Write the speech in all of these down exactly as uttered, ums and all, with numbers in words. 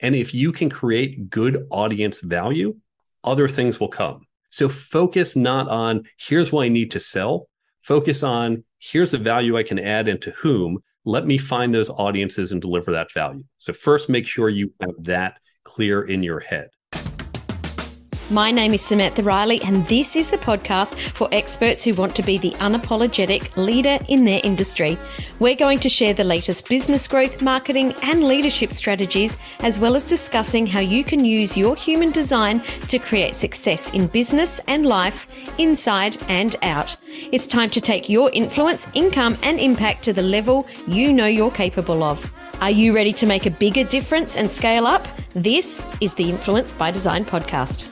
And if you can create good audience value, other things will come. So focus not on here's what I need to sell. Focus on here's the value I can add and to whom. Let me find those audiences and deliver that value. So first, make sure you have that clear in your head. My name is Samantha Riley, and this is the podcast for experts who want to be the unapologetic leader in their industry. We're going to share the latest business growth, marketing, and leadership strategies, as well as discussing how you can use your human design to create success in business and life, inside and out. It's time to take your influence, income, and impact to the level you know you're capable of. Are you ready to make a bigger difference and scale up? This is the Influence by Design podcast.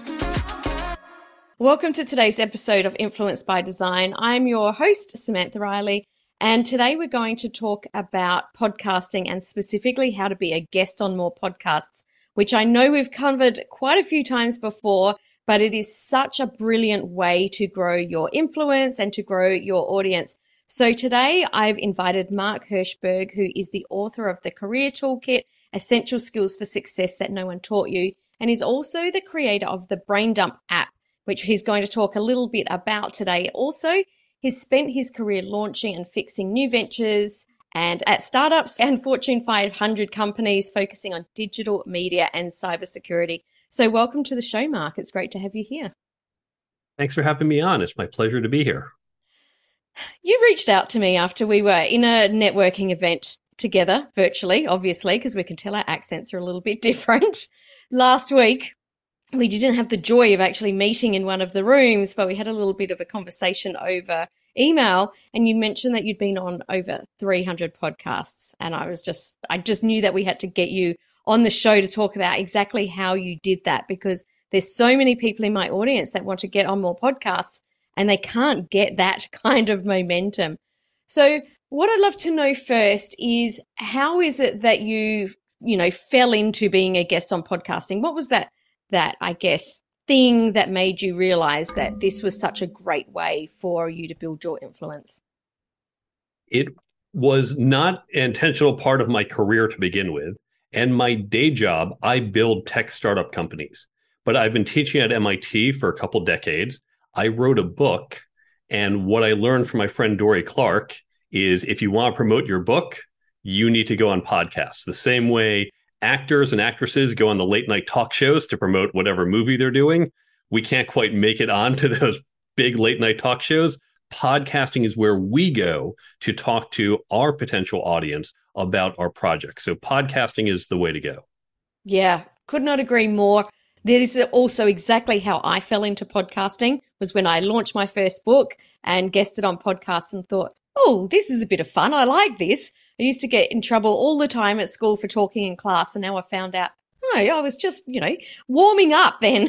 Welcome to today's episode of Influence by Design. I'm your host, Samantha Riley, and today we're going to talk about podcasting and specifically how to be a guest on more podcasts, which I know we've covered quite a few times before, but it is such a brilliant way to grow your influence and to grow your audience. So today I've invited Mark Herschberg, who is the author of the Career Toolkit, Essential Skills for Success That No One Taught You, and he's also the creator of the Braindump app, which he's going to talk a little bit about today. Also, he's spent his career launching and fixing new ventures and at startups and Fortune five hundred companies focusing on digital media and cybersecurity. So welcome to the show, Mark. It's great to have you here. Thanks for having me on. It's my pleasure to be here. You reached out to me after we were in a networking event together, virtually, obviously, because we can tell our accents are a little bit different. Last week, we didn't have the joy of actually meeting in one of the rooms, but we had a little bit of a conversation over email, and you mentioned that you'd been on over three hundred podcasts. And I was just, I just knew that we had to get you on the show to talk about exactly how you did that, because there's so many people in my audience that want to get on more podcasts and they can't get that kind of momentum. So what I'd love to know first is, how is it that you, you know, fell into being a guest on podcasting? What was that that, I guess, thing that made you realize that this was such a great way for you to build your influence? It was not an intentional part of my career to begin with. And my day job, I build tech startup companies. But I've been teaching at M I T for a couple decades. I wrote a book. And what I learned from my friend Dorie Clark is, if you want to promote your book, you need to go on podcasts. The same way actors and actresses go on the late night talk shows to promote whatever movie they're doing. We can't quite make it onto those big late night talk shows. Podcasting is where we go to talk to our potential audience about our projects. So podcasting is the way to go. Yeah, could not agree more. This is also exactly how I fell into podcasting, was when I launched my first book and guested on podcasts and thought, oh, this is a bit of fun. I like this. I used to get in trouble all the time at school for talking in class, and now I found out, oh, I was just, you know, warming up then.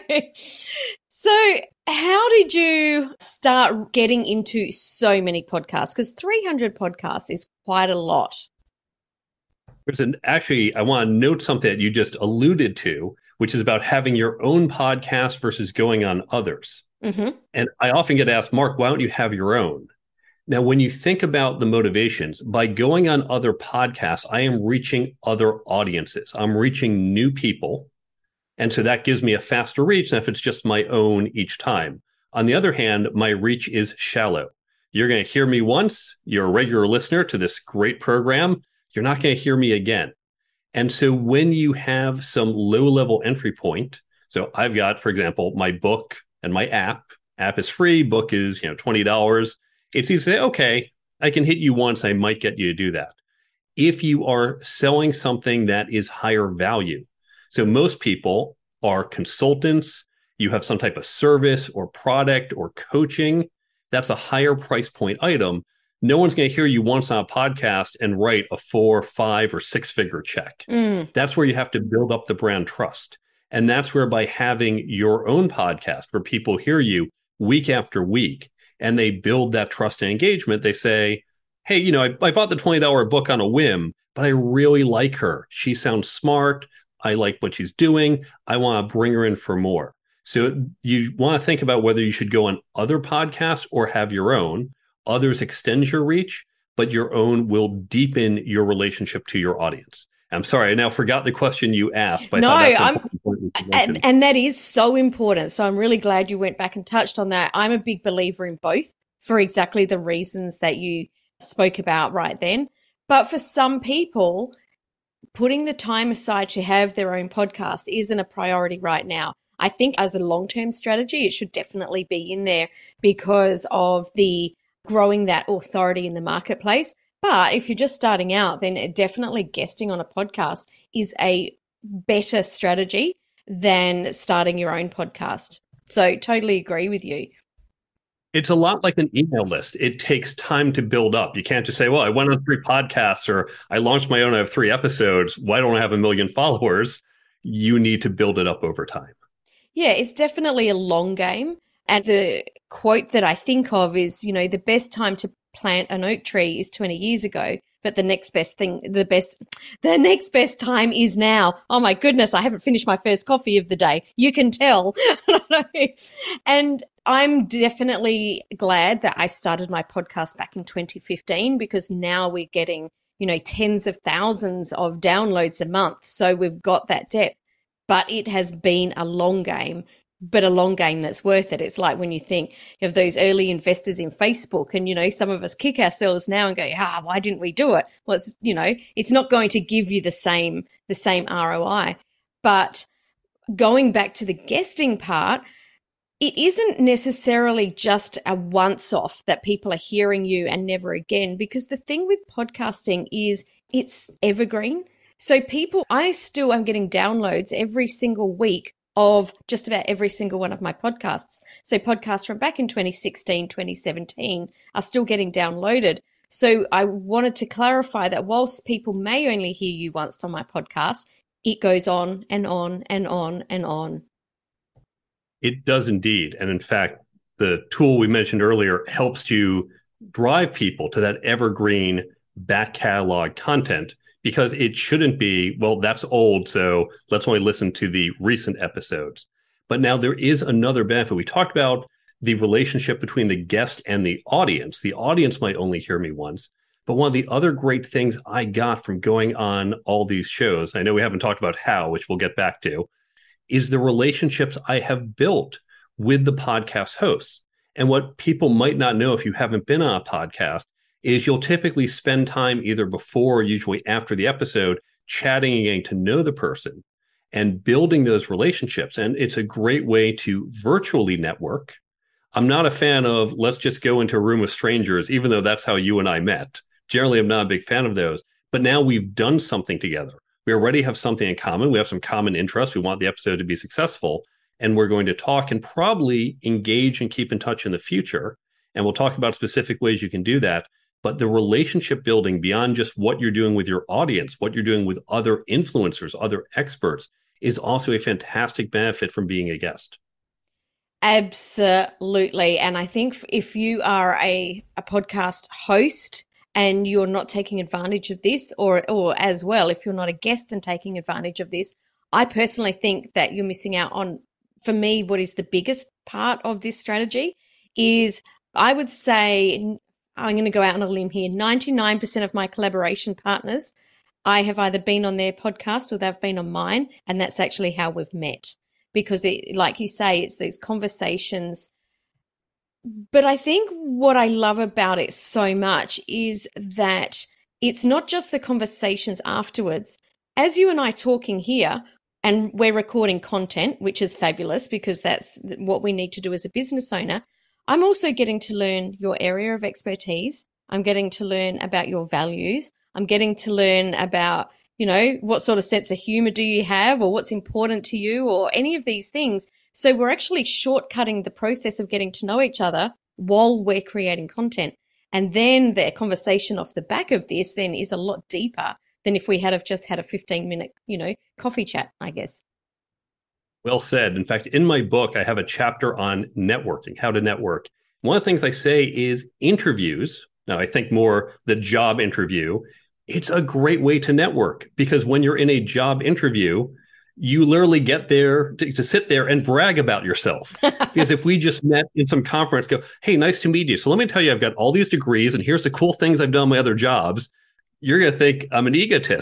So how did you start getting into so many podcasts? Because three hundred podcasts is quite a lot. There's an, actually, I want to note something that you just alluded to, which is about having your own podcast versus going on others. Mm-hmm. And I often get asked, Mark, why don't you have your own? Now, when you think about the motivations, by going on other podcasts, I am reaching other audiences. I'm reaching new people. And so that gives me a faster reach than if it's just my own each time. On the other hand, my reach is shallow. You're going to hear me once. You're a regular listener to this great program. You're not going to hear me again. And so when you have some low-level entry point, so I've got, for example, my book and my app. App is free. Book is, you know, twenty dollars. It's easy to say, okay, I can hit you once. I might get you to do that. If you are selling something that is higher value. So most people are consultants. You have some type of service or product or coaching. That's a higher price point item. No one's going to hear you once on a podcast and write a four, five, or six figure check. Mm. That's where you have to build up the brand trust. And that's where, by having your own podcast where people hear you week after week, and they build that trust and engagement, they say, hey, you know, I, I bought the twenty dollars book on a whim, but I really like her. She sounds smart. I like what she's doing. I want to bring her in for more. So you want to think about whether you should go on other podcasts or have your own. Others extend your reach, but your own will deepen your relationship to your audience. I'm sorry, I now forgot the question you asked, but no, I thought I'm, that's important. and, and that is so important. So I'm really glad you went back and touched on that. I'm a big believer in both for exactly the reasons that you spoke about right then. But for some people, putting the time aside to have their own podcast isn't a priority right now. I think as a long-term strategy, it should definitely be in there because of the growing that authority in the marketplace. But if you're just starting out, then definitely guesting on a podcast is a better strategy than starting your own podcast. So totally agree with you. It's a lot like an email list. It takes time to build up. You can't just say, well, I went on three podcasts or I launched my own, I have three episodes. Why don't I have a million followers? You need to build it up over time. Yeah, it's definitely a long game. And the quote that I think of is, you know, the best time to plant an oak tree is twenty years ago, but the next best thing, the best, the next best time is now. Oh my goodness, I haven't finished my first coffee of the day. You can tell. And I'm definitely glad that I started my podcast back in twenty fifteen because now we're getting, you know, tens of thousands of downloads a month. So we've got that depth, but it has been a long game. But a long game that's worth it. It's like when you think of those early investors in Facebook and, you know, some of us kick ourselves now and go, ah, why didn't we do it? Well, it's, you know, it's not going to give you the same, the same R O I. But going back to the guesting part, it isn't necessarily just a once off that people are hearing you and never again, because the thing with podcasting is it's evergreen. So people, I still am getting downloads every single week of just about every single one of my podcasts. So podcasts from back in twenty sixteen, twenty seventeen are still getting downloaded. So I wanted to clarify that whilst people may only hear you once on my podcast, it goes on and on and on and on. It does indeed. And in fact, the tool we mentioned earlier helps you drive people to that evergreen back catalog content, because it shouldn't be, well, that's old, so let's only listen to the recent episodes. But now there is another benefit. We talked about the relationship between the guest and the audience. The audience might only hear me once. But one of the other great things I got from going on all these shows, I know we haven't talked about how, which we'll get back to, is the relationships I have built with the podcast hosts. And what people might not know if you haven't been on a podcast is you'll typically spend time either before or usually after the episode chatting and getting to know the person and building those relationships. And it's a great way to virtually network. I'm not a fan of let's just go into a room with strangers, even though that's how you and I met. Generally, I'm not a big fan of those. But now we've done something together. We already have something in common. We have some common interests. We want the episode to be successful. And we're going to talk and probably engage and keep in touch in the future. And we'll talk about specific ways you can do that. But the relationship building beyond just what you're doing with your audience, what you're doing with other influencers, other experts, is also a fantastic benefit from being a guest. Absolutely. And I think if you are a, a podcast host and you're not taking advantage of this, or or as well, if you're not a guest and taking advantage of this, I personally think that you're missing out on, for me, what is the biggest part of this strategy is, I would say, I'm going to go out on a limb here, ninety-nine percent of my collaboration partners, I have either been on their podcast or they've been on mine, and that's actually how we've met. Because, it, like you say, it's those conversations. But I think what I love about it so much is that it's not just the conversations afterwards. As you and I talking here, and we're recording content, which is fabulous because that's what we need to do as a business owner, I'm also getting to learn your area of expertise. I'm getting to learn about your values. I'm getting to learn about, you know, what sort of sense of humor do you have, or what's important to you, or any of these things. So we're actually shortcutting the process of getting to know each other while we're creating content. And then the conversation off the back of this then is a lot deeper than if we had have just had a fifteen minute, you know, coffee chat, I guess. Well said. In fact, in my book, I have a chapter on networking, how to network. One of the things I say is interviews. Now, I think more the job interview. It's a great way to network, because when you're in a job interview, you literally get there to, to sit there and brag about yourself. Because if we just met in some conference, go, hey, nice to meet you. So let me tell you, I've got all these degrees and here's the cool things I've done in my other jobs. You're going to think I'm an egotist.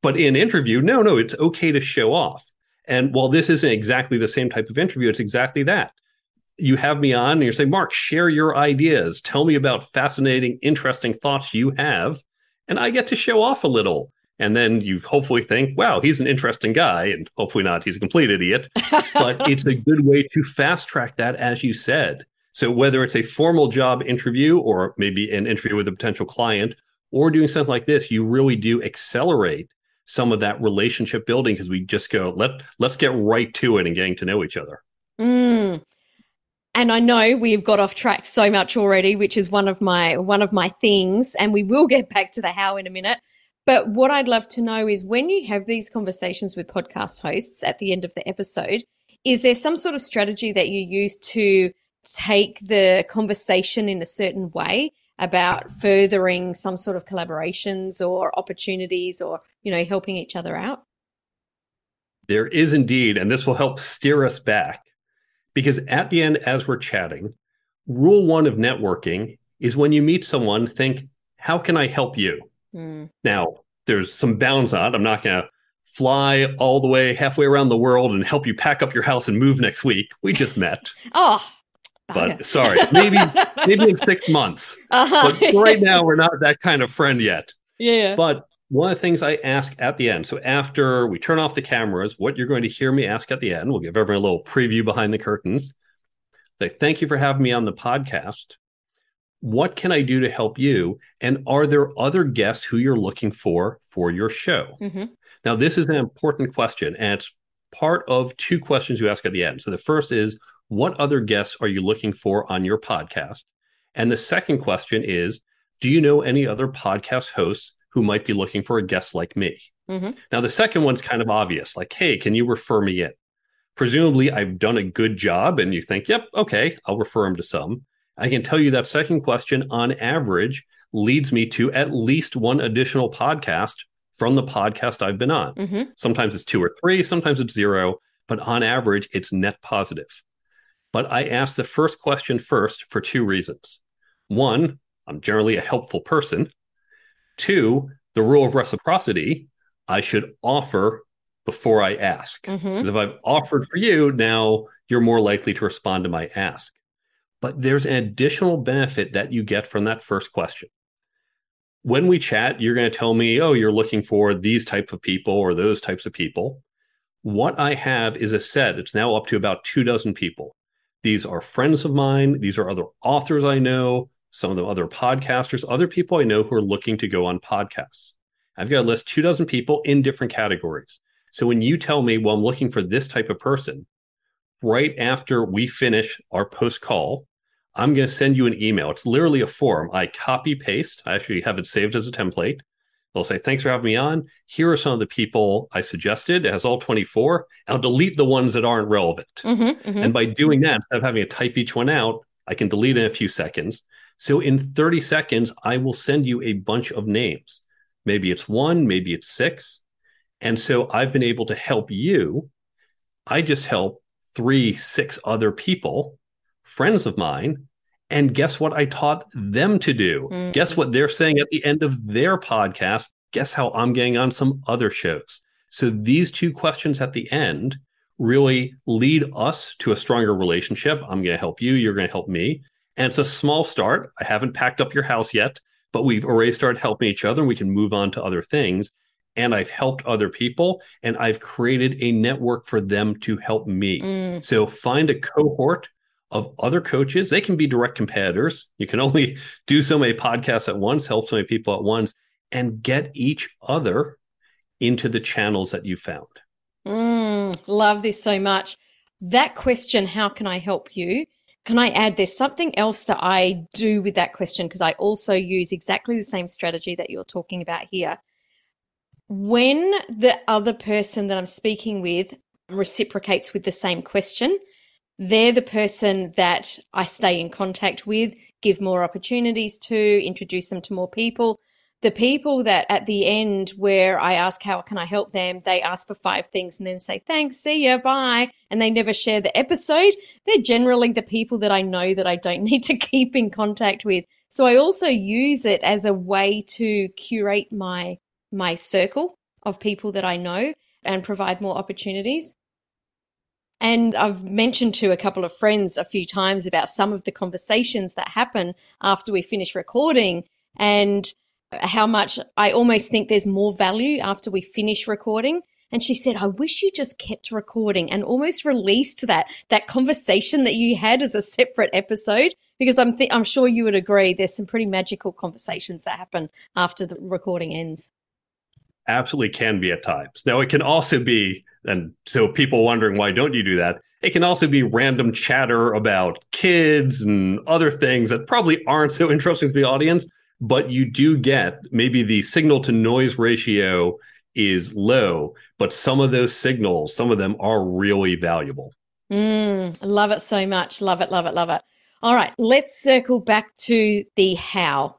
But in interview, no, no, it's okay to show off. And while this isn't exactly the same type of interview, it's exactly that. You have me on and you're saying, Mark, share your ideas. Tell me about fascinating, interesting thoughts you have. And I get to show off a little. And then you hopefully think, wow, he's an interesting guy. And hopefully not, he's a complete idiot. But it's a good way to fast track that, as you said. So whether it's a formal job interview or maybe an interview with a potential client or doing something like this, you really do accelerate some of that relationship building because we just go, let, let's get right to it and getting to know each other. Mm. And I know we've got off track so much already, which is one of my one of my things, and we will get back to the how in a minute. But what I'd love to know is when you have these conversations with podcast hosts at the end of the episode, is there some sort of strategy that you use to take the conversation in a certain way about furthering some sort of collaborations or opportunities or, you know, helping each other out? There is indeed, and this will help steer us back. Because at the end, as we're chatting, rule one of networking is when you meet someone, think, how can I help you? Mm. Now, there's some bounds on it. I'm not going to fly all the way halfway around the world and help you pack up your house and move next week. We just met. oh, but bugger. sorry, maybe maybe in six months. Uh-huh. But right now, we're not that kind of friend yet. Yeah. But one of the things I ask at the end, so after we turn off the cameras, what you're going to hear me ask at the end, we'll give everyone a little preview behind the curtains. Like, thank you for having me on the podcast. What can I do to help you? And are there other guests who you're looking for for your show? Mm-hmm. Now, this is an important question, and it's part of two questions you ask at the end. So the first is, what other guests are you looking for on your podcast? And the second question is, do you know any other podcast hosts who might be looking for a guest like me? Mm-hmm. Now, the second one's kind of obvious, like, hey, can you refer me in? Presumably, I've done a good job, and you think, yep, okay, I'll refer them to some. I can tell you that second question, on average, leads me to at least one additional podcast from the podcast I've been on. Mm-hmm. Sometimes it's two or three, sometimes it's zero, but on average, it's net positive. But I ask the first question first for two reasons. One, I'm generally a helpful person. Two, the rule of reciprocity, I should offer before I ask. Mm-hmm. Because if I've offered for you, now you're more likely to respond to my ask. But there's an additional benefit that you get from that first question. When we chat, you're going to tell me, oh, you're looking for these types of people or those types of people. What I have is a set. It's now up to about two dozen people. These are friends of mine. These are other authors I know. Some of them other podcasters, other people I know who are looking to go on podcasts. I've got to list two dozen people in different categories. So when you tell me, well, I'm looking for this type of person, right after we finish our post call, I'm going to send you an email. It's literally a form. I copy paste. I actually have it saved as a template. They'll say, thanks for having me on. Here are some of the people I suggested. It has all twenty-four. I'll delete the ones that aren't relevant. Mm-hmm, mm-hmm. And by doing that, instead of having to type each one out, I can delete in a few seconds. So in thirty seconds, I will send you a bunch of names. Maybe it's one, maybe it's six. And so I've been able to help you. I just help three, six other people, friends of mine. And guess what I taught them to do? Mm-hmm. Guess what they're saying at the end of their podcast? Guess how I'm getting on some other shows? So these two questions at the end really lead us to a stronger relationship. I'm going to help you. You're going to help me. And it's a small start. I haven't packed up your house yet, but we've already started helping each other and we can move on to other things. And I've helped other people and I've created a network for them to help me. Mm. So find a cohort of other coaches. They can be direct competitors. You can only do so many podcasts at once, help so many people at once, and get each other into the channels that you found. Mm, love this so much. That question, how can I help you? Can I add, there's something else that I do with that question because I also use exactly the same strategy that you're talking about here. When the other person that I'm speaking with reciprocates with the same question, they're the person that I stay in contact with, give more opportunities to, introduce them to more people. The people that at the end where I ask, how can I help them? They ask for five things and then say, thanks, see ya, bye. And they never share the episode. They're generally the people that I know that I don't need to keep in contact with. So I also use it as a way to curate my, my circle of people that I know and provide more opportunities. And I've mentioned to a couple of friends a few times about some of the conversations that happen after we finish recording and how much I almost think there's more value after we finish recording. And she said, I wish you just kept recording and almost released that, that conversation that you had as a separate episode, because I'm, th- I'm sure you would agree there's some pretty magical conversations that happen after the recording ends. Absolutely can be at times. Now, it can also be, and so people wondering, why don't you do that? It can also be random chatter about kids and other things that probably aren't so interesting to the audience, but you do get maybe the signal to noise ratio is low, but some of those signals, some of them are really valuable. Mm, love it so much. Love it, love it, love it. All right, let's circle back to the how.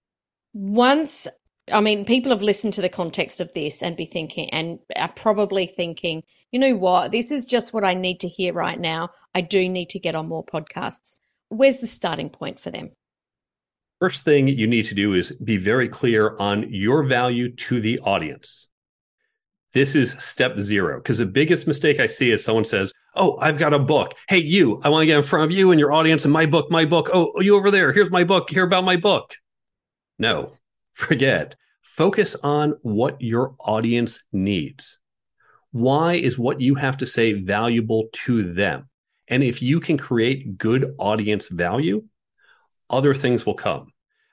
Once, I mean, people have listened to the context of this and be thinking, and are probably thinking, you know what, this is just what I need to hear right now. I do need to get on more podcasts. Where's the starting point for them? First thing you need to do is be very clear on your value to the audience. This is step zero, because the biggest mistake I see is someone says, oh, I've got a book. Hey, you, I want to get in front of you and your audience and my book, my book. Oh, you over there. Here's my book. Hear about my book. No, forget. Focus on what your audience needs. Why is what you have to say valuable to them? And if you can create good audience value, other things will come.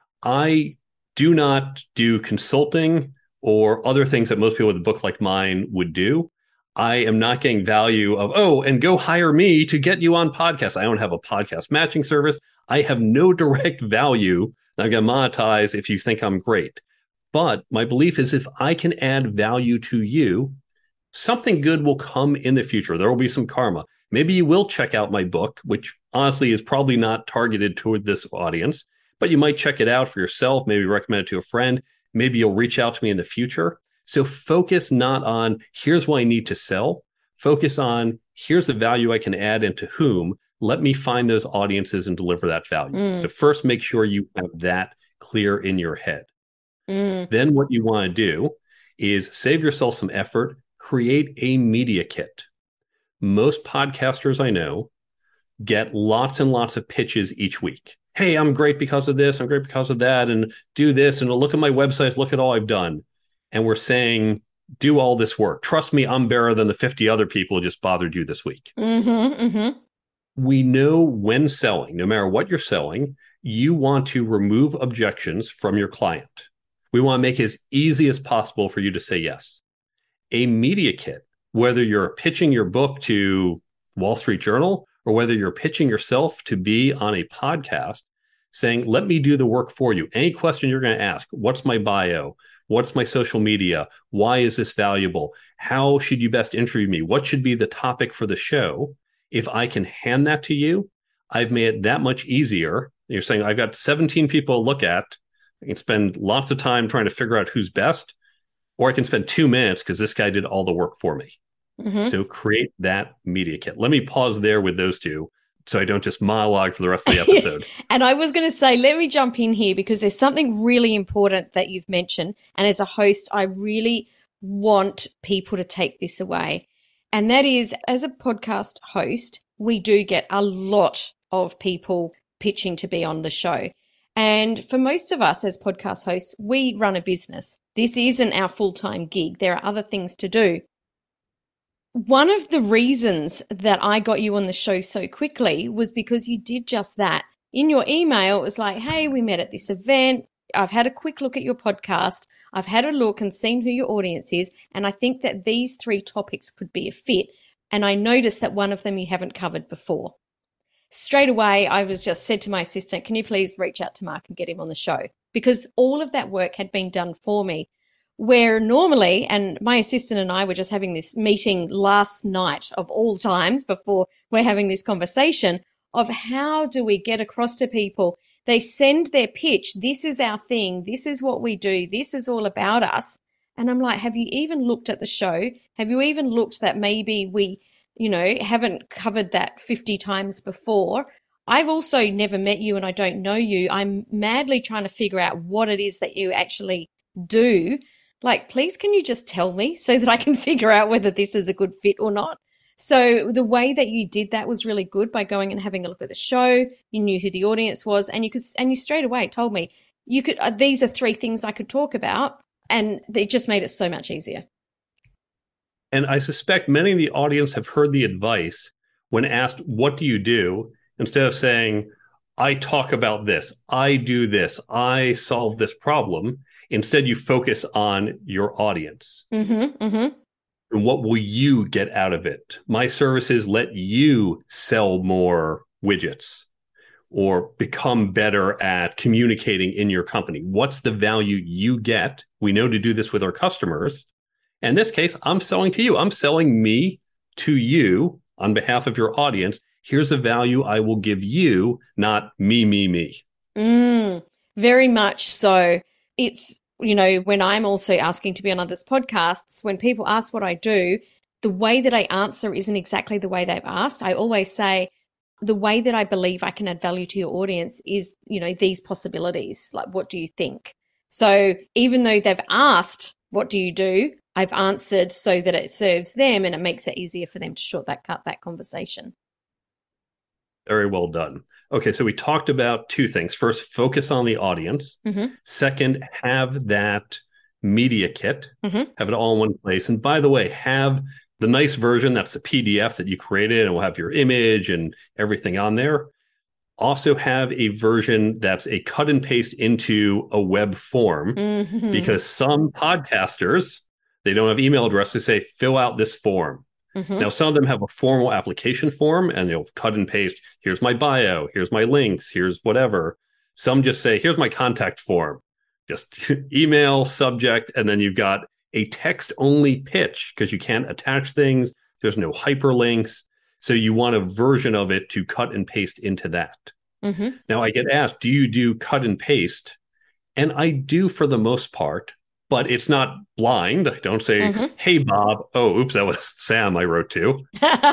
I do not do consulting or other things that most people with a book like mine would do. I am not getting value of, oh, and go hire me to get you on podcasts. I don't have a podcast matching service. I have no direct value that I'm going to monetize if you think I'm great. But my belief is if I can add value to you, something good will come in the future. There will be some karma. Maybe you will check out my book, which honestly is probably not targeted toward this audience, but you might check it out for yourself, maybe recommend it to a friend. Maybe you'll reach out to me in the future. So focus not on here's what I need to sell. Focus on here's the value I can add and to whom. Let me find those audiences and deliver that value. Mm. So first, make sure you have that clear in your head. Mm. Then what you want to do is save yourself some effort, create a media kit. Most podcasters I know get lots and lots of pitches each week. Hey, I'm great because of this. I'm great because of that. And do this. And look at my website. Look at all I've done. And we're saying, do all this work. Trust me, I'm better than the fifty other people who just bothered you this week. Mm-hmm, mm-hmm. We know when selling, no matter what you're selling, you want to remove objections from your client. We want to make it as easy as possible for you to say yes. A media kit, whether you're pitching your book to Wall Street Journal or whether you're pitching yourself to be on a podcast, saying, let me do the work for you. Any question you're going to ask, what's my bio? What's my social media? Why is this valuable? How should you best interview me? What should be the topic for the show? If I can hand that to you, I've made it that much easier. You're saying, I've got seventeen people to look at. I can spend lots of time trying to figure out who's best, or I can spend two minutes because this guy did all the work for me. Mm-hmm. So create that media kit. Let me pause there with those two so I don't just monologue for the rest of the episode. And I was going to say, let me jump in here because there's something really important that you've mentioned. And as a host, I really want people to take this away. And that is, as a podcast host, we do get a lot of people pitching to be on the show. And for most of us as podcast hosts, we run a business. This isn't our full-time gig. There are other things to do. One of the reasons that I got you on the show so quickly was because you did just that. In your email, it was like, hey, we met at this event. I've had a quick look at your podcast. I've had a look and seen who your audience is. And I think that these three topics could be a fit. And I noticed that one of them you haven't covered before. Straight away, I was just said to my assistant, can you please reach out to Mark and get him on the show? Because all of that work had been done for me. Where normally, and my assistant and I were just having this meeting last night of all times before we're having this conversation of how do we get across to people. They send their pitch. This is our thing. This is what we do. This is all about us. And I'm like, have you even looked at the show? Have you even looked that maybe we, you know, haven't covered that fifty times before? I've also never met you and I don't know you. I'm madly trying to figure out what it is that you actually do Like, please, can you just tell me so that I can figure out whether this is a good fit or not? So the way that you did that was really good by going and having a look at the show. You knew who the audience was, and you could, and you straight away told me you could. Uh, these are three things I could talk about, and it just made it so much easier. And I suspect many of the audience have heard the advice when asked, "What do you do?" Instead of saying, "I talk about this, I do this, I solve this problem." Instead, you focus on your audience. Mm-hmm, mm-hmm. And what will you get out of it? My services let you sell more widgets or become better at communicating in your company. What's the value you get? We know to do this with our customers. In this case, I'm selling to you. I'm selling me to you on behalf of your audience. Here's a value I will give you, not me, me, me. Mm, very much so. It's, you know, when I'm also asking to be on others' podcasts, when people ask what I do, the way that I answer isn't exactly the way they've asked. I always say the way that I believe I can add value to your audience is, you know, these possibilities. Like, what do you think? So even though they've asked, what do you do? I've answered so that it serves them and it makes it easier for them to short that cut that conversation. Very well done. Okay, so we talked about two things. First, focus on the audience. Mm-hmm. Second, have that media kit, mm-hmm. have it all in one place. And by the way, have the nice version that's a P D F that you created and will have your image and everything on there. Also have a version that's a cut and paste into a web form mm-hmm. because some podcasters, they don't have email addresses, say, fill out this form. Mm-hmm. Now, some of them have a formal application form and you'll cut and paste. Here's my bio. Here's my links. Here's whatever. Some just say, here's my contact form. Just email, subject, and then you've got a text-only pitch because you can't attach things. There's no hyperlinks. So you want a version of it to cut and paste into that. Mm-hmm. Now, I get asked, do you do cut and paste? And I do for the most part. But it's not blind. I don't say, mm-hmm. hey, Bob. Oh, oops, that was Sam I wrote to.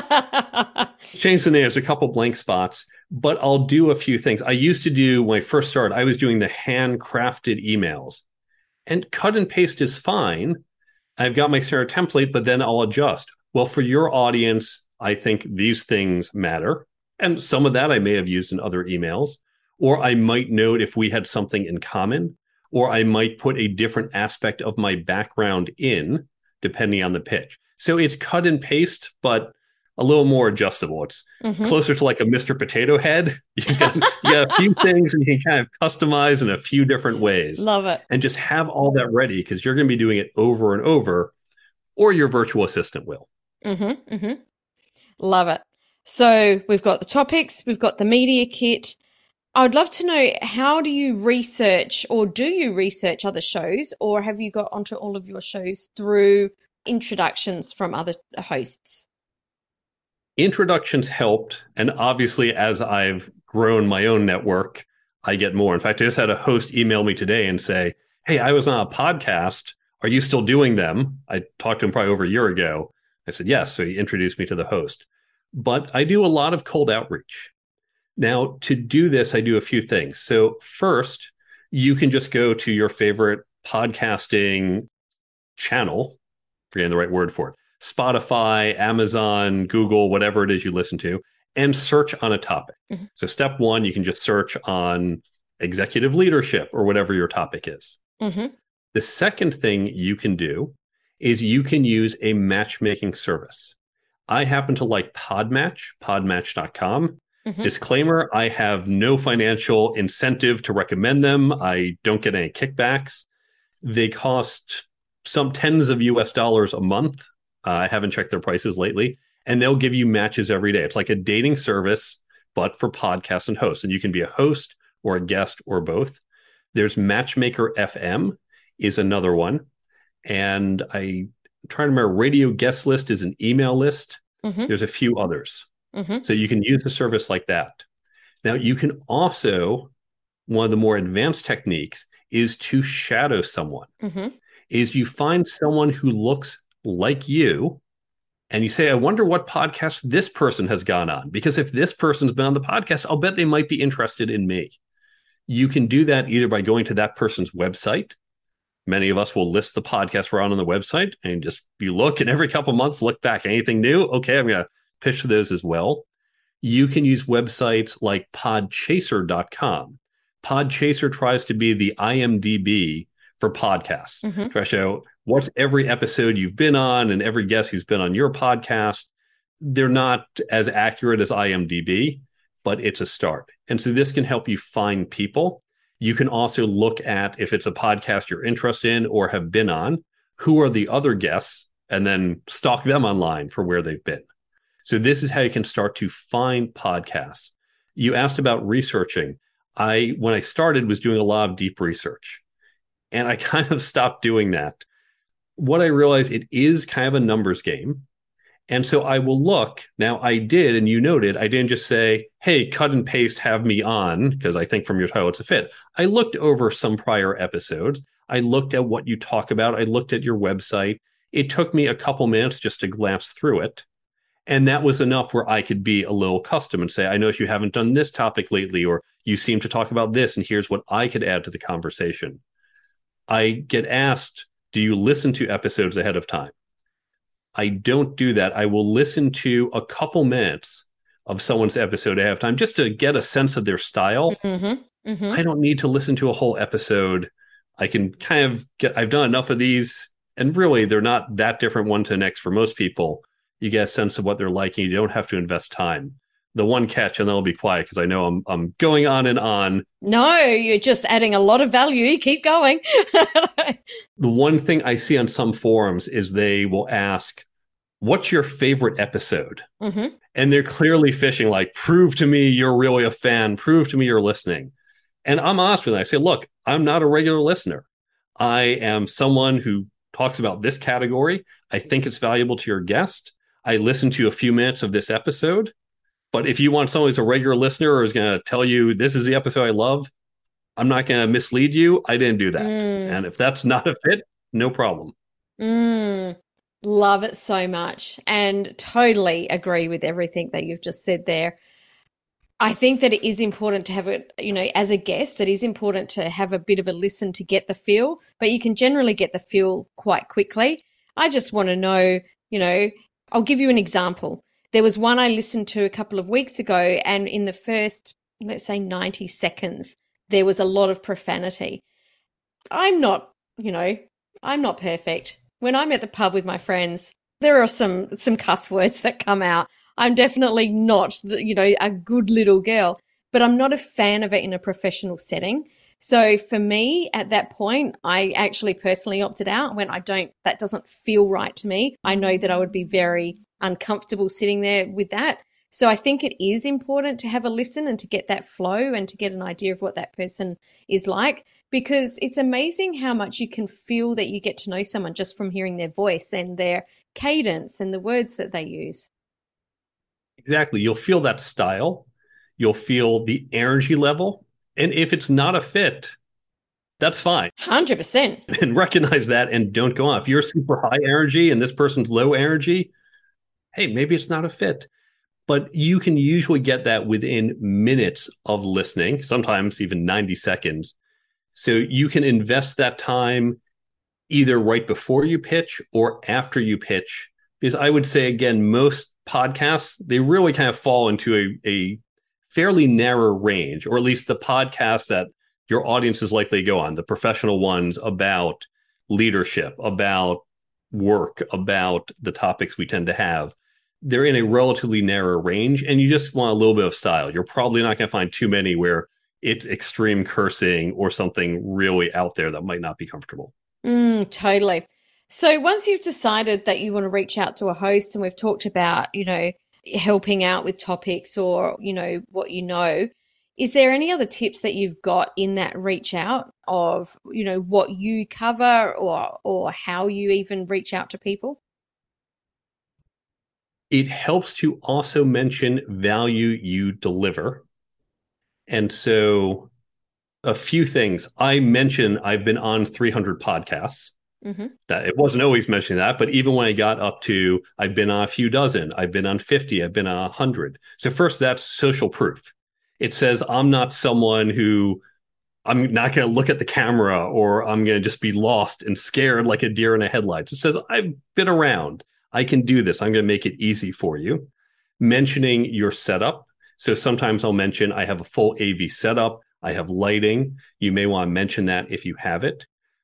Change the name. There's a couple blank spots, but I'll do a few things. I used to do, when I first started, I was doing the handcrafted emails. And cut and paste is fine. I've got my standard template, but then I'll adjust. Well, for your audience, I think these things matter. And some of that I may have used in other emails. Or I might note if we had something in common. Or I might put a different aspect of my background in, depending on the pitch. So it's cut and paste, but a little more adjustable. It's mm-hmm. closer to like a Mister Potato Head. You got, you got a few things and you can kind of customize in a few different ways. Love it. And just have all that ready because you're going to be doing it over and over, or your virtual assistant will. Mm-hmm, mm-hmm. Love it. So we've got the topics, we've got the media kit. I would love to know, how do you research, or do you research other shows, or have you got onto all of your shows through introductions from other hosts? Introductions helped. And obviously, as I've grown my own network, I get more. In fact, I just had a host email me today and say, hey, I was on a podcast. Are you still doing them? I talked to him probably over a year ago. I said, yes. So he introduced me to the host. But I do a lot of cold outreach. Now, to do this, I do a few things. So first, you can just go to your favorite podcasting channel, forgetting the right word for it, Spotify, Amazon, Google, whatever it is you listen to, and search on a topic. Mm-hmm. So step one, you can just search on executive leadership or whatever your topic is. Mm-hmm. The second thing you can do is you can use a matchmaking service. I happen to like Podmatch, podmatch dot com. Mm-hmm. Disclaimer, I have no financial incentive to recommend them. I don't get any kickbacks. They cost some tens of U S dollars a month. Uh, I haven't checked their prices lately. And they'll give you matches every day. It's like a dating service, but for podcasts and hosts. And you can be a host or a guest or both. There's Matchmaker F M is another one. And I'm trying to remember, Radio Guest List is an email list. Mm-hmm. There's a few others. Mm-hmm. So you can use a service like that. Now, you can also, one of the more advanced techniques is to shadow someone. Mm-hmm. Is you find someone who looks like you, and you say, I wonder what podcast this person has gone on. Because if this person's been on the podcast, I'll bet they might be interested in me. You can do that either by going to that person's website, Many of us will list the podcast we're on on the website and just you look and every couple of months, look back, anything new? Okay, I'm going to pitch those as well. You can use websites like podchaser dot com. Podchaser tries to be the I M D B for podcasts. Mm-hmm. Try to show what's every episode you've been on and every guest who's been on your podcast. They're not as accurate as I M D B, but it's a start. And so this can help you find people. You can also look at if it's a podcast you're interested in or have been on, who are the other guests, and then stalk them online for where they've been. So this is how you can start to find podcasts. You asked about researching. I, when I started, was doing a lot of deep research, and I kind of stopped doing that. What I realized, it is kind of a numbers game. And so I will look. Now, I did, and you noted, I didn't just say, hey, cut and paste, have me on, because I think from your title it's a fit. I looked over some prior episodes. I looked at what you talk about. I looked at your website. It took me a couple minutes just to glance through it. And that was enough where I could be a little custom and say, I notice you haven't done this topic lately, or you seem to talk about this, and here's what I could add to the conversation. I get asked, do you listen to episodes ahead of time? I don't do that. I will listen to a couple minutes of someone's episode ahead of time just to get a sense of their style. Mm-hmm, mm-hmm. I don't need to listen to a whole episode. I can kind of get, I've done enough of these, and really they're not that different one to the next for most people. You get a sense of what they're liking. You don't have to invest time. The one catch, and then I'll be quiet because I know I'm I'm going on and on. No, you're just adding a lot of value. Keep going. The one thing I see on some forums is they will ask, what's your favorite episode? Mm-hmm. And they're clearly fishing like, prove to me you're really a fan. Prove to me you're listening. And I'm honest with them. I say, look, I'm not a regular listener. I am someone who talks about this category. I think it's valuable to your guest. I listened to a few minutes of this episode. But if you want someone who's a regular listener or is going to tell you this is the episode I love, I'm not going to mislead you. I didn't do that. Mm. And if that's not a fit, no problem. Mm. Love it so much, and totally agree with everything that you've just said there. I think that it is important to have it, you know, as a guest, it is important to have a bit of a listen to get the feel, but you can generally get the feel quite quickly. I just want to know, you know, I'll give you an example. There was one I listened to a couple of weeks ago, and in the first, let's say ninety seconds, there was a lot of profanity. I'm not, you know, I'm not perfect. When I'm at the pub with my friends, there are some some cuss words that come out. I'm definitely not, you know, a good little girl, but I'm not a fan of it in a professional setting. So for me, at that point, I actually personally opted out when I don't, that doesn't feel right to me. I know that I would be very uncomfortable sitting there with that. So I think it is important to have a listen and to get that flow and to get an idea of what that person is like, because it's amazing how much you can feel that you get to know someone just from hearing their voice and their cadence and the words that they use. Exactly. You'll feel that style. You'll feel the energy level. And if it's not a fit, that's fine. one hundred percent. And recognize that and don't go on. If you're super high energy and this person's low energy, hey, maybe it's not a fit. But you can usually get that within minutes of listening, sometimes even ninety seconds. So you can invest that time either right before you pitch or after you pitch. Because I would say, again, most podcasts, they really kind of fall into a, a fairly narrow range, or at least the podcasts that your audience is likely to go on, the professional ones about leadership, about work, about the topics we tend to have. They're in a relatively narrow range, and you just want a little bit of style. You're probably not going to find too many where it's extreme cursing or something really out there that might not be comfortable. Mm, totally. So once you've decided that you want to reach out to a host, and we've talked about, you know, helping out with topics or, you know, what you know, is there any other tips that you've got in that reach out of, you know, what you cover or or how you even reach out to people? It helps to also mention value you deliver. And so a few things. I mentioned I've been on three hundred podcasts. Mm-hmm. That it wasn't always mentioning that, but even when I got up to, I've been on a few dozen, I've been on fifty, I've been on one hundred. So first, that's social proof. It says I'm not someone who I'm not going to look at the camera or I'm going to just be lost and scared like a deer in a headlights. It says, I've been around. I can do this. I'm going to make it easy for you. Mentioning your setup. So sometimes I'll mention I have a full A V setup. I have lighting. You may want to mention that if you have it.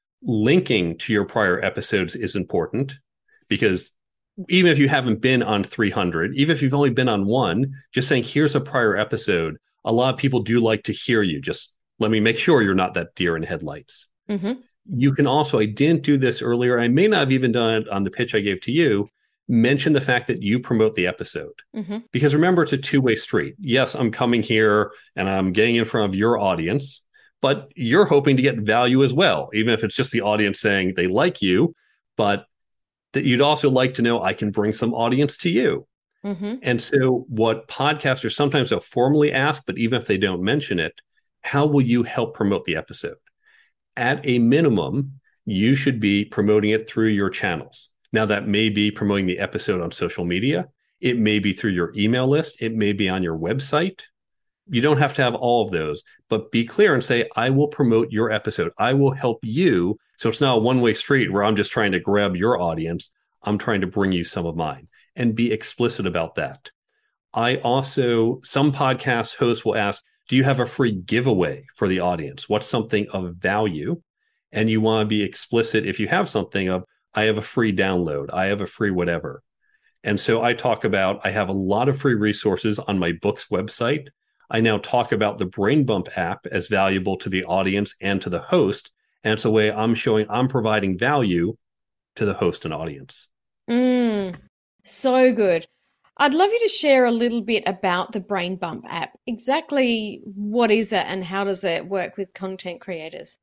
Linking to your prior episodes is important because even if you haven't been on three hundred, even if you've only been on one, just saying, here's a prior episode. A lot of people do like to hear you. Just let me make sure you're not that deer in headlights. Mm-hmm. You can also, I didn't do this earlier. I may not have even done it on the pitch I gave to you. Mention the fact that you promote the episode. Mm-hmm. Because remember, it's a two-way street. Yes, I'm coming here and I'm getting in front of your audience, but you're hoping to get value as well, even if it's just the audience saying they like you, but that you'd also like to know I can bring some audience to you. Mm-hmm. And so what podcasters sometimes they'll formally ask, but even if they don't mention it, how will you help promote the episode? At a minimum, you should be promoting it through your channels. Now, that may be promoting the episode on social media. It may be through your email list. It may be on your website. You don't have to have all of those, but be clear and say, I will promote your episode. I will help you. So it's not a one-way street where I'm just trying to grab your audience. I'm trying to bring you some of mine, and be explicit about that. I also, some podcast hosts will ask, do you have a free giveaway for the audience? What's something of value? And you want to be explicit if you have something of, I have a free download. I have a free whatever. And so I talk about, I have a lot of free resources on my book's website. I now talk about the Brain Bump app as valuable to the audience and to the host. And it's a way I'm showing I'm providing value to the host and audience. Mm, so good. I'd love you to share a little bit about the Brain Bump app. Exactly what is it and how does it work with content creators?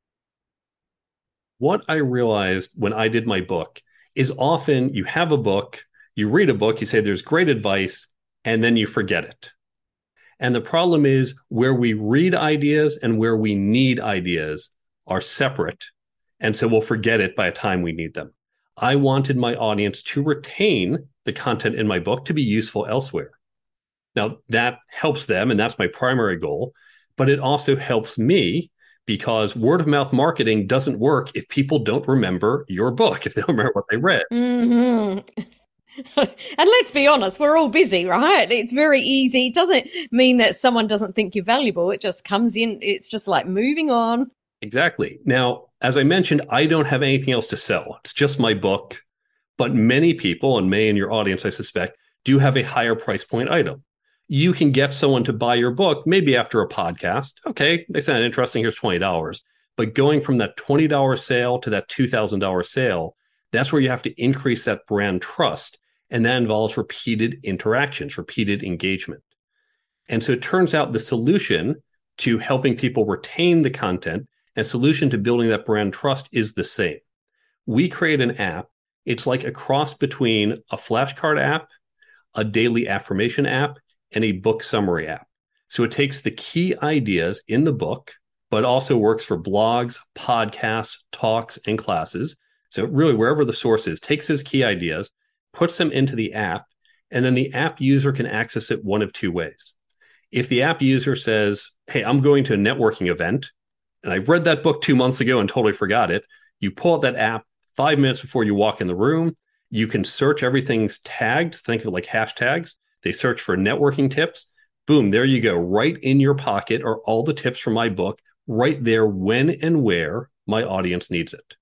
What I realized when I did my book is often you have a book, you read a book, you say there's great advice, and then you forget it. And the problem is where we read ideas and where we need ideas are separate. And so we'll forget it by the time we need them. I wanted my audience to retain the content in my book to be useful elsewhere. Now, that helps them, and that's my primary goal, but it also helps me because word of mouth marketing doesn't work if people don't remember your book, if they don't remember what they read. Mm-hmm. And let's be honest, we're all busy, right? It's very easy. It doesn't mean that someone doesn't think you're valuable. It just comes in. It's just like moving on. Exactly. Now, as I mentioned, I don't have anything else to sell. It's just my book. But many people, and may in your audience, I suspect, do have a higher price point item. You can get someone to buy your book maybe after a podcast. Okay, they sound interesting. Here's twenty dollars. But going from that twenty dollars sale to that two thousand dollars sale, that's where you have to increase that brand trust. And that involves repeated interactions, repeated engagement. And so it turns out the solution to helping people retain the content and solution to building that brand trust is the same. We create an app. It's like a cross between a flashcard app, a daily affirmation app, and a book summary app. So it takes the key ideas in the book, but also works for blogs, podcasts, talks, and classes. So really, wherever the source is, takes those key ideas, puts them into the app, and then the app user can access it one of two ways. If the app user says, hey, I'm going to a networking event, and I read that book two months ago and totally forgot it, you pull out that app five minutes before you walk in the room. You can search everything's tagged. Think of it like hashtags. They search for networking tips. Boom, there you go. Right in your pocket are all the tips from my book, right there when and where my audience needs it.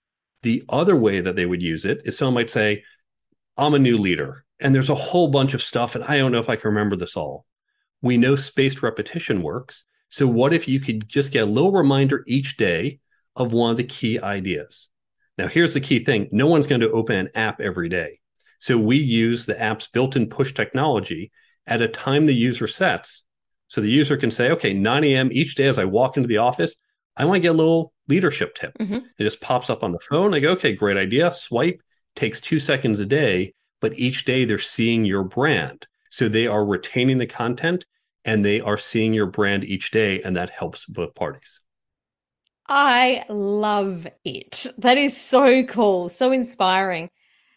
The other way that they would use it is someone might say, I'm a new leader, and there's a whole bunch of stuff, and I don't know if I can remember this all. We know spaced repetition works. So what if you could just get a little reminder each day of one of the key ideas? Now, here's the key thing. No one's going to open an app every day. So we use the app's built-in push technology at a time the user sets. So the user can say, okay, nine a.m. each day as I walk into the office, I want to get a little leadership tip. Mm-hmm. It just pops up on the phone. I go, okay, great idea. Swipe. Takes two seconds a day, but each day they're seeing your brand. So they are retaining the content and they are seeing your brand each day, and that helps both parties. I love it. That is so cool, so inspiring.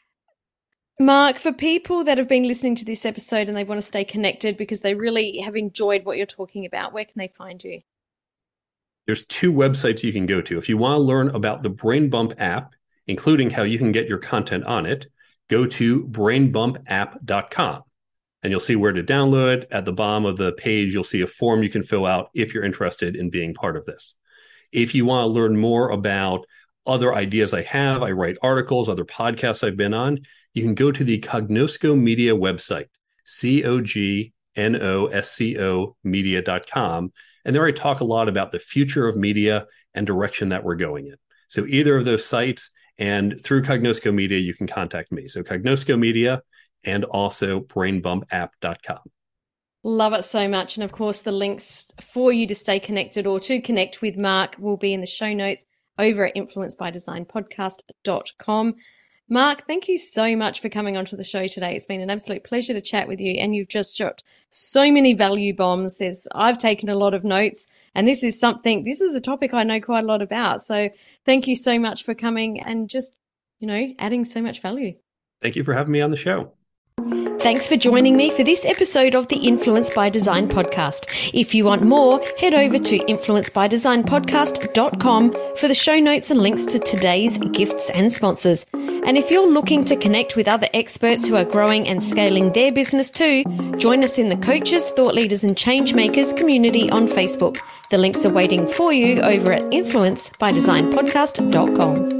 Mark, for people that have been listening to this episode and they want to stay connected because they really have enjoyed what you're talking about, where can they find you? there's two websites you can go to. If you want to learn about the BrainBump app, including how you can get your content on it, go to brain bump app dot com. And you'll see where to download. At the bottom of the page, you'll see a form you can fill out if you're interested in being part of this. If you want to learn more about other ideas I have, I write articles, other podcasts I've been on, you can go to the Cognosco Media website, C O G N O S C O media dot com. And there I talk a lot about the future of media and direction that we're going in. So either of those sites, and through Cognosco Media, you can contact me. So Cognosco Media and also brain bump app dot com. Love it so much. And of course, the links for you to stay connected or to connect with Mark will be in the show notes over at influence by design podcast dot com. Mark, thank you so much for coming onto the show today. It's been an absolute pleasure to chat with you, and you've just dropped so many value bombs. There's, I've taken a lot of notes, and this is something, this is a topic I know quite a lot about. So thank you so much for coming and just, you know, adding so much value. Thank you for having me on the show. Thanks for joining me for this episode of the Influence by Design podcast. If you want more, head over to influence by design podcast dot com for the show notes and links to today's gifts and sponsors. And if you're looking to connect with other experts who are growing and scaling their business too, join us in the Coaches, Thought Leaders and Change Makers community on Facebook. The links are waiting for you over at influence by design podcast dot com.